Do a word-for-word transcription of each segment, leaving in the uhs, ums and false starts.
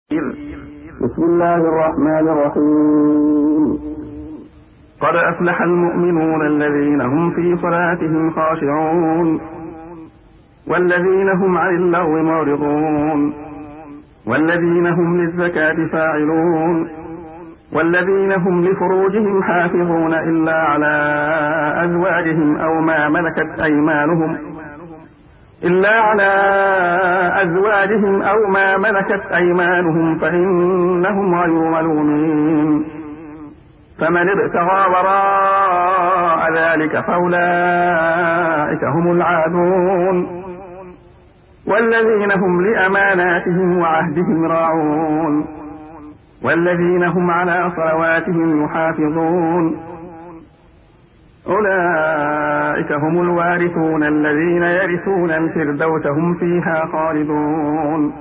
بسم الله الرحمن الرحيم. قد أفلح المؤمنون الذين هم في صلاتهم خاشعون والذين هم عن اللغو معرضون والذين هم للزكاة فاعلون والذين هم لفروجهم حافظون إلا على أزواجهم أو ما ملكت أيمانهم إلا على أزواجهم أو ما ملكت أيمانهم فإنهم غير ملومين. فمن ابتغى وراء ذلك فأولئك هم العادون والذين هم لأماناتهم وعهدهم راعون والذين هم على صلواتهم يحافظون أولئك هم الوارثون الذين يرثون الفردوس هم فيها خالدون.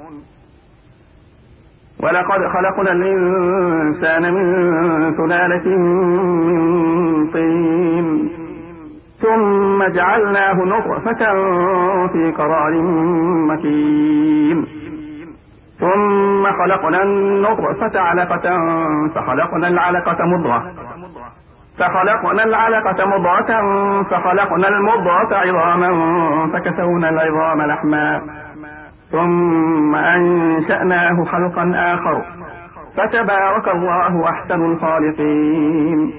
ولقد خلقنا الإنسان من سلالة من طين ثم جعلناه نطفة في قرار مكين ثم خلقنا النطفة علقة فخلقنا العلقة مضغة فخلقنا العلقة مضغة فخلقنا المضغة عظاما فكسونا العظام لحما ثم أنشأناه خلقا آخر فتبارك الله أحسن الخالقين.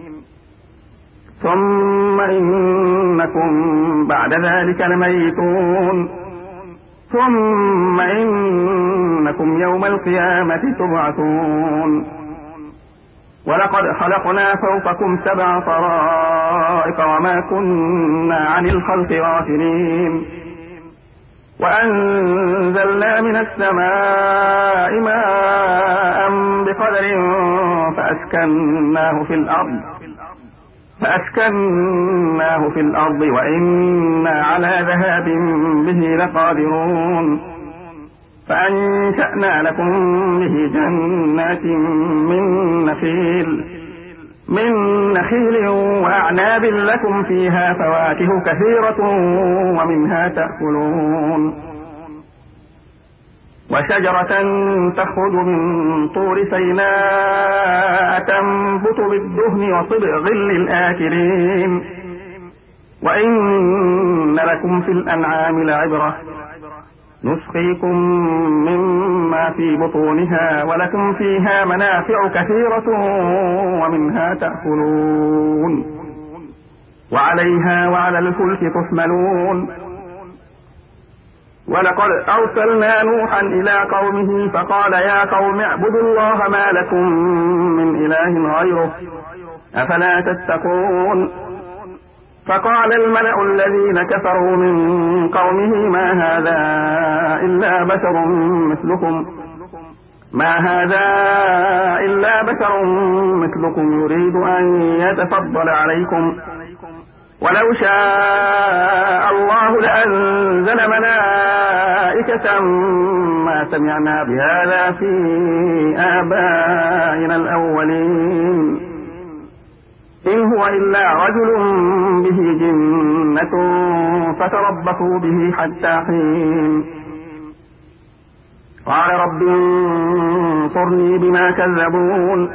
ثم إنكم بعد ذلك لميتون ثم إنكم يوم القيامة تبعثون. ولقد خلقنا فوقكم سبع طرائق وما كنا عن الخلق غافلين وأنزلنا من السماء ماء بقدر فأسكناه في الأرض فأسكناه في الأرض وإنا على ذهاب به لقادرون. فأنشأنا لكم به جنات من نخيل من نخيل وأعناب لكم فيها فواكه كثيرة ومنها تأكلون وشجرة تخرج من طور سيناء تنبت بالدهن وصبغ للآكلين وإن لكم في الأنعام لعبرة نسقيكم مما في بطونها ولكم فيها منافع كثيرة ومنها تأكلون وعليها وعلى الفلك تحملون. ولقد أرسلنا نوحا إلى قومه فقال يا قوم اعبدوا الله ما لكم من إله غيره أفلا تتقون. فقال الملأ الذين كفروا من قومه ما هذا إلا بشر مثلكم ما هذا إلا بشر مثلكم يريد أن يتفضل عليكم ولو شاء الله لأنزل ملائكة ما سمعنا بهذا في آبائنا الأولين إن هو إلا رجل به جنة فتربصوا به حتى حين. قال رب انصرني بما كذبون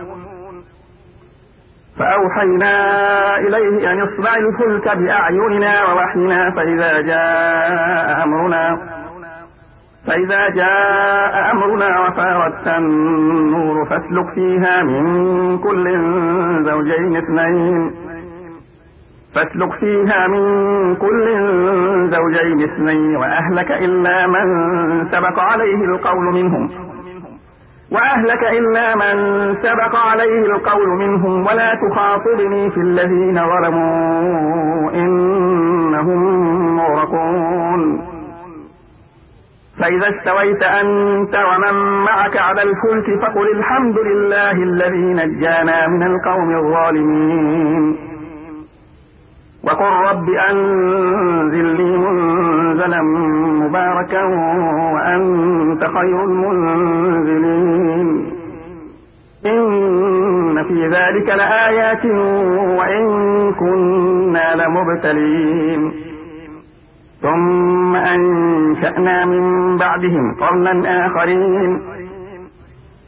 فأوحينا إليه أن اصنع الفلك بأعيننا ووحينا فإذا جاء أمرنا فإذا جاء أمرنا وفارت النور فاسلك فيها من كل زوجين اثنين فاسلك فيها من كل زوجين اثنين وأهلك إلا من سبق عليه القول منهم وأهلك إلا من سبق عليه القول منهم ولا تخاطبني في الذين ظلموا إنهم مغرقون. فإذا استويت أنت ومن معك على الفلك فقل الحمد لله الذي نجانا من القوم الظالمين وقل رب أنزلني منزلا مباركا وأنت خير المنزلين. إن في ذلك لآيات وإن كنا لمبتلين. ثم أنشأنا من بعدهم قرنا آخرين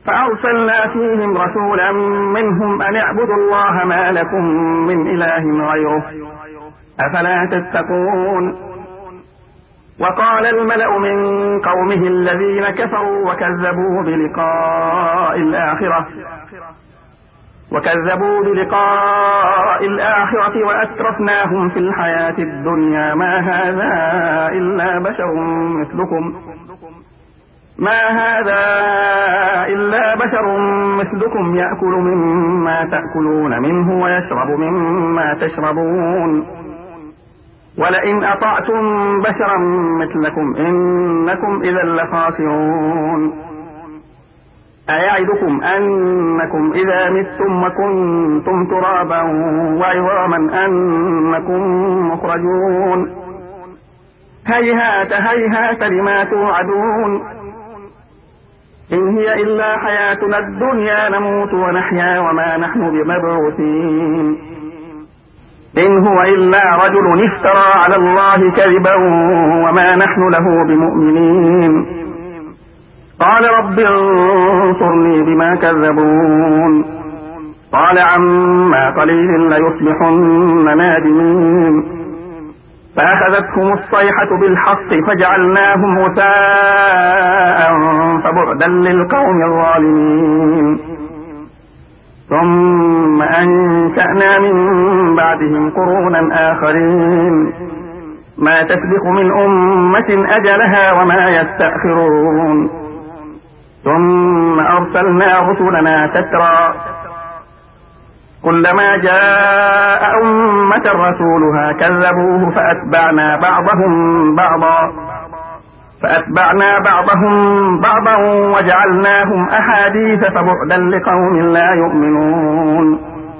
فأرسلنا فيهم رسولا منهم أن اعبدوا الله ما لكم من إله غيره أفلا تتقون. وقال الملأ من قومه الذين كفروا وكذبوا بلقاء الآخرة وكذبوا بلقاء الآخرة وأترفناهم في الحياة الدنيا ما هذا إلا بشر مثلكم ما هذا إلا بشر مثلكم يأكل مما تأكلون منه ويشرب مما تشربون ولئن أطعتم بشرا مثلكم إنكم إذا لخاسرون. أيعدكم أنكم إذا متم وكنتم ترابا وعظاما أنكم مخرجون هيهات هيهات لما توعدون إن هي إلا حياتنا الدنيا نموت ونحيا وما نحن بمبعوثين إن هو إلا رجل افترى على الله كذبا وما نحن له بمؤمنين قال رب انصرني بما كذبون قال عما قليل ليصبحن نادمين فأخذتهم الصيحة بالحق فجعلناهم غثاء فبعدا للقوم الظالمين ثم أنشأنا من بعدهم قرونا آخرين ما تسبق من أمة أجلها وما يستأخرون ثم أرسلنا رسلنا تترى كلما جاء أمة رسولها كذبوه فأتبعنا بعضهم بعضا فأتبعنا بعضهم بعضا وجعلناهم أحاديث فبعدا لقوم لا يؤمنون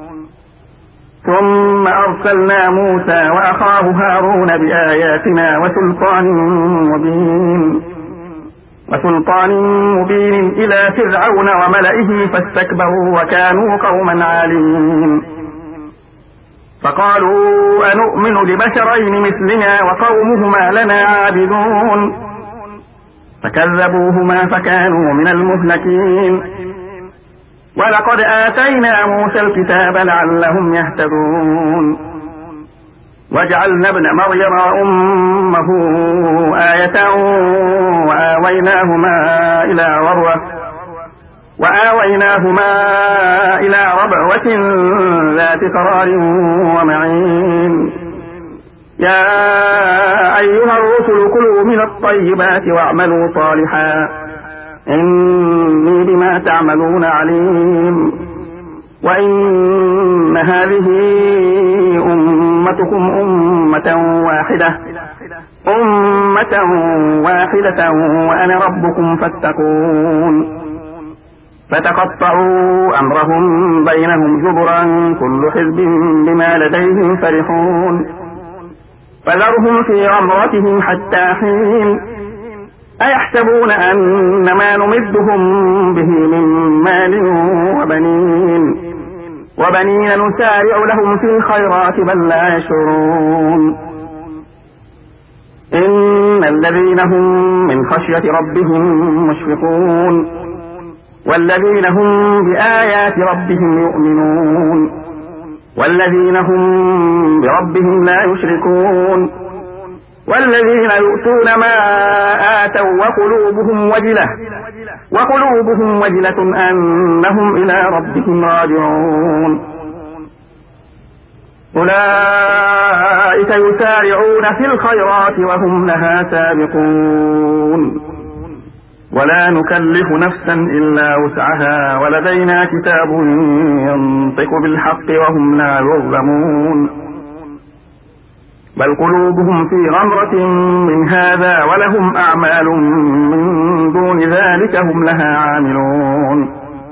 ثم أرسلنا موسى وأخاه هارون بآياتنا وسلطان مبين وسلطان مبين إلى فرعون وملئه فاستكبروا وكانوا قوما عالين فقالوا أنؤمن لبشرين مثلنا وقومهما لنا عابدون فكذبوهما فكانوا من المهلكين ولقد آتينا موسى الكتاب لعلهم يهتدون وجعلنا ابن مريم وأمه آية وآويناهما إلى ربوة وآويناهما إلى ربوة ذات قرار ومعين يا أيها الرسل كلوا من الطيبات واعملوا صالحا إني بما تعملون عليم وإن هذه أمتكم أمة واحدة أمة واحدة وأنا ربكم فاتقون فتقطعوا أمرهم بينهم زبرا كل حزب بما لديهم فرحون فذرهم في غمرتهم حتى حين أيحسبون أن ما نمدهم به من مال وبنين وبنين نسارع لهم في الخيرات بل لا يشعرون إن الذين هم من خشية ربهم مشفقون والذين هم بآيات ربهم يؤمنون والذين هم بربهم لا يشركون والذين يؤتون ما آتوا وقلوبهم وجلة وقلوبهم وجلة أنهم إلى ربهم راجعون أولئك يسارعون في الخيرات وهم لها سابقون ولا نكلف نفسا إلا وسعها ولدينا كتاب ينطق بالحق وهم لا يظلمون بل قلوبهم في غمرة من هذا ولهم أعمال من دون ذلك هم لها عاملون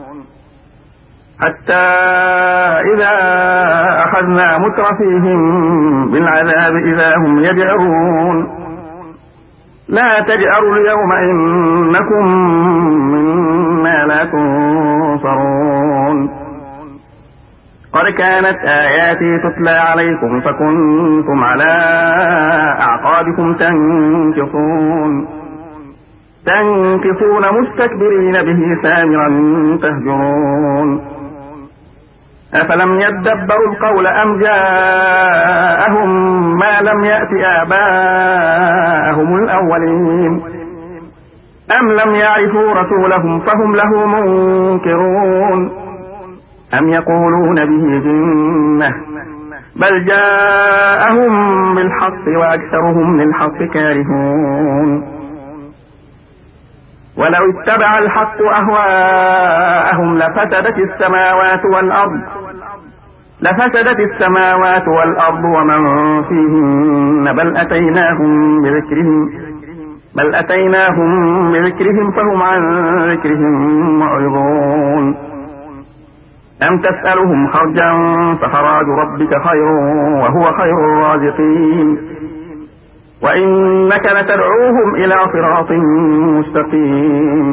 حتى إذا أخذنا مترفيهم بالعذاب إذا هم يجأرون لا تجأروا اليوم إنكم منا لا تنصرون قد كانت آياتي تتلى عليكم فكنتم على أعقابكم تنكصون تنكصون مستكبرين به سامرا تهجرون أفلم يدبروا القول أم جاءهم ما لم يأت آباءهم الأولين أم لم يعرفوا رسولهم فهم له منكرون أم يقولون به جنة بل جاءهم بالحق وأكثرهم للحق كارهون ولو اتبع الحق أهواءهم لفسدت السماوات والأرض لفسدت السماوات والأرض ومن فيهن بل أتيناهم بذكرهم بل أتيناهم بذكرهم فهم عن ذكرهم معرضون أم تسألهم خرجا فخراج ربك خير وهو خير الرازقين وإنك لتدعوهم إلى صراط مستقيم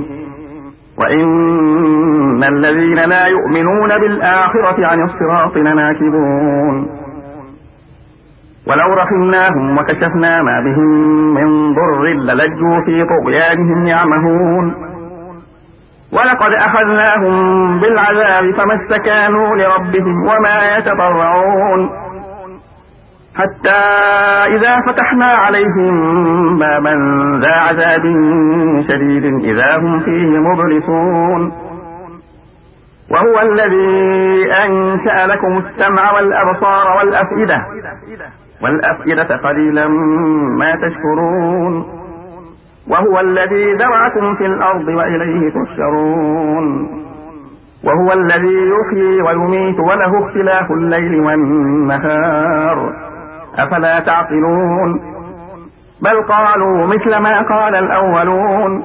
وإن الذين لا يؤمنون بالآخرة عن الصراط لناكبون ولو رحمناهم وكشفنا ما بهم من ضر للجوا في طغيانهم يعمهون ولقد أخذناهم بالعذاب فما استكانوا لربهم وما يتضرعون حتى إذا فتحنا عليهم بابا ذا عذاب شديد إذا هم فيه مبلسون وهو الذي أنشأ لكم السمع والأبصار والأفئدة والأفئدة قليلا ما تشكرون وهو الذي ذرعكم في الأرض وإليه تحشرون وهو الذي يحيي ويميت وله اختلاف الليل والنهار أفلا تعقلون بل قالوا مثل ما قال الأولون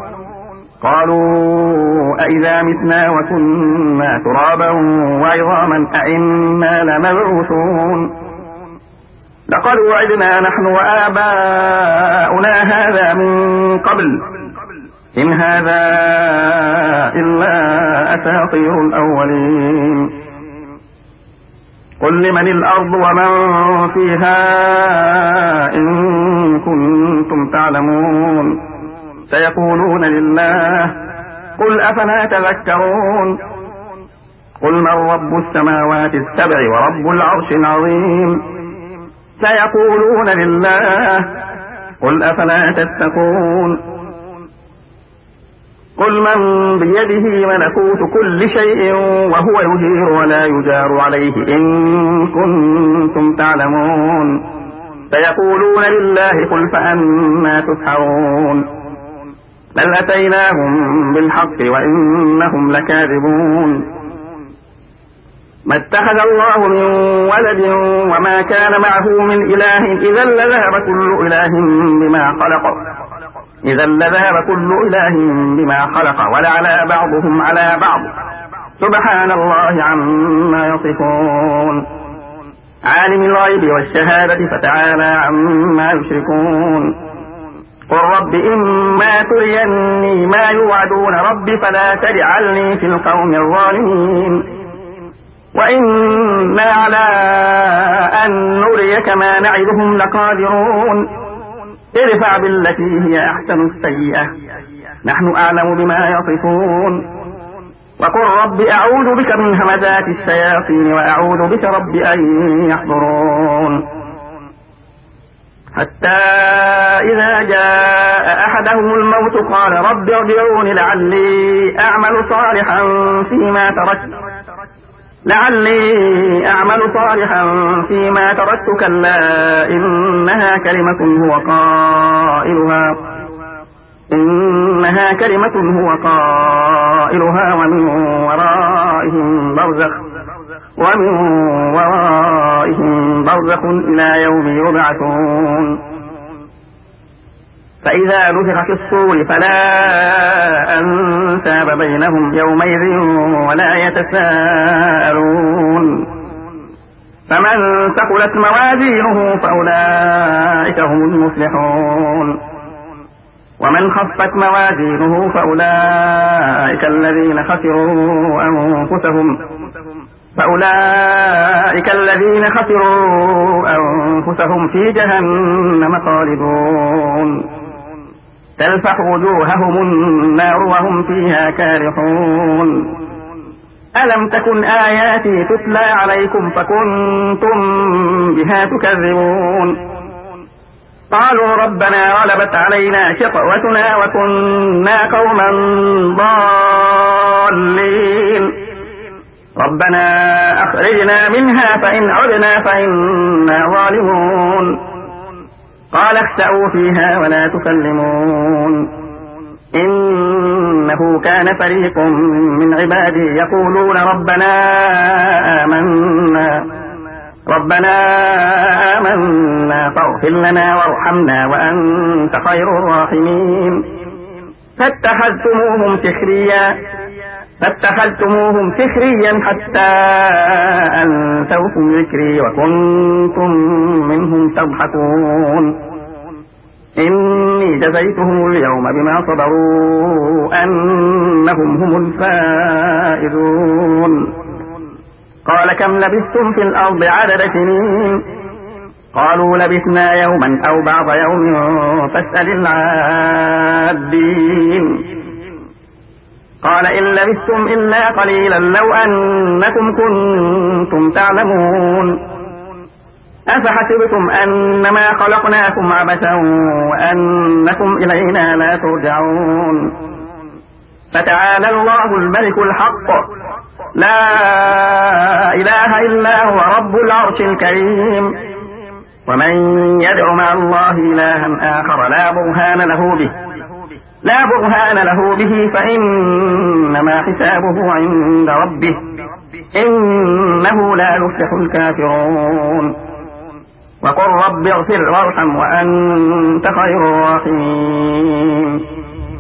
قالوا أئذا متنا وكنا ترابا وعظاما أئنا لمبعوثون لقد وعدنا نحن وآباؤنا هذا من قبل إن هذا إلا أساطير الأولين قل لمن الأرض ومن فيها إن كنتم تعلمون سيقولون لله قل أفلا تذكرون قل من رب السماوات السبع ورب العرش العظيم سيقولون لله قل أفلا تتقون قل من بيده ملكوت كل شيء وهو يجير ولا يجار عليه إن كنتم تعلمون سيقولون لله قل فأنا تسحرون بل أتيناهم بالحق وإنهم لكاذبون ما اتخذ الله من ولد وما كان معه من إله إذا لذهب كل إله بما خلق إذا لذهب كل إله بما خلق ولعلى بعضهم على بعض سبحان الله عما يصفون عالم الغيب والشهادة فتعالى عما يشركون قل رب إما تريني ما يوعدون رب فلا تجعلني في القوم الظالمين وإنا على أن نريك ما نعدهم لقادرون ادفع بالتي هي أحسن السيئة نحن أعلم بما يصفون وقل رب أعوذ بك من همزات الشياطين وأعوذ بك رب أن يحضرون حتى إذا جاء أحدهم الموت قال رب ارجعون لعلي أعمل صالحا فيما تركت لعلي أعمل صالحا فيما تركت كلا إنها كلمة هو قائلها إنها كلمة هو قائلها ومن ورائهم برزخ ومن ورائهم برزخ إلى يوم يبعثون فإذا نفخ في الصور فلا أنساب بينهم يومئذ ولا يتساءلون فمن ثقلت موازينه فأولئك هم المفلحون ومن خفت موازينه فأولئك الذين خسروا أنفسهم فأولئك الذين خسروا أنفسهم في جهنم خالدون تلفح وجوههم النار وهم فيها كارحون ألم تكن آياتي تتلى عليكم فكنتم بها تكذبون قالوا ربنا غلبت علينا شقوتنا وكنا قوما ضالين ربنا أخرجنا منها فإن عدنا فإنا ظالمون قال اخسأوا فيها ولا تكلمون إنه كان فريق من عبادي يقولون ربنا آمنا ربنا آمنا فاغفر لنا وارحمنا وأنت خير الراحمين فاتخذتموهم سخريا فاتخذتموهم سخريا حتى أنسوكم ذكري وكنتم منهم تضحكون إني جزيتهم اليوم بما صبروا أنهم هم الفائزون قال كم لبثتم في الأرض عدد سنين قالوا لبثنا يوما أو بعض يوم فاسأل العادين قال إن لبثتم إلا قليلا لو أنكم كنتم تعلمون أفحسبتم أنما خلقناكم عبثا وأنكم إلينا لا ترجعون فتعالى الله الملك الحق لا إله إلا هو رب العرش الكريم ومن يدع مع الله إلها آخر لا برهان له به لا برهان له به فإنما حسابه عند ربه إنه لا يفلح الكافرون وقل رب اغفر وارحم وأنت خير الراحمين